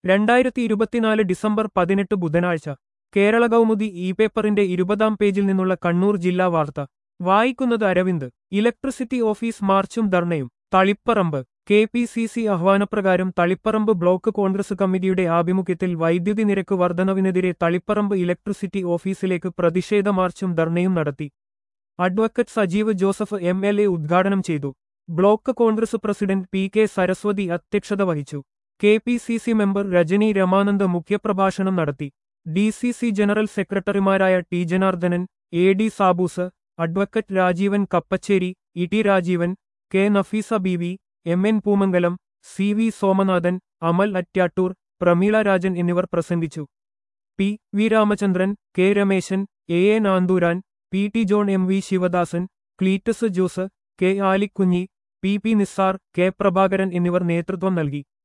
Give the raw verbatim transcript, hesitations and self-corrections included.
രണ്ടായിരത്തി ഇരുപത്തിനാല് ഡിസംബർ പതിനെട്ട് ബുധനാഴ്ച കേരള കൗമുദി ഇ പേപ്പറിന്റെ ഇരുപതാം പേജിൽ നിന്നുള്ള കണ്ണൂർ ജില്ലാ വാർത്ത വായിക്കുന്നത് അരവിന്ദ്. ഇലക്ട്രിസിറ്റി ഓഫീസ് മാർച്ചും ധർണയും Taliparamba. K P C C ആഹ്വാനപ്രകാരം തളിപ്പറമ്പ് ബ്ലോക്ക് കോൺഗ്രസ് കമ്മിറ്റിയുടെ ആഭിമുഖ്യത്തിൽ വൈദ്യുതി നിരക്ക് വർധനവിനെതിരെ തളിപ്പറമ്പ് ഇലക്ട്രിസിറ്റി ഓഫീസിലേക്ക് പ്രതിഷേധ മാർച്ചും ധർണയും നടത്തി. Advocate Sajeev Joseph M L A ഉദ്ഘാടനം ചെയ്തു. Block Congress president P K Saraswathi അധ്യക്ഷത വഹിച്ചു. K P C C member Rajani Ramanand മുഖ്യപ്രഭാഷണം നടത്തി. ഡി സി സി ജനറൽ സെക്രട്ടറിമാരായ T Janardhanan, A D Saboos, advocate Rajeevan Kappacheri, E T Rajeevan, K Nafeesa B V, M N Poomangalam, C V Somanathan, Amal Attyattoor, Prameela Rajan എന്നിവർ പ്രസംഗിച്ചു. P V Ramachandran, K Rameshan, A A Nanthooran, P T John, M V Sivadasan, Cletus Jose, K Alikunhi, P P Nissar, K Prabhakaran എന്നിവർ നേതൃത്വം നൽകി.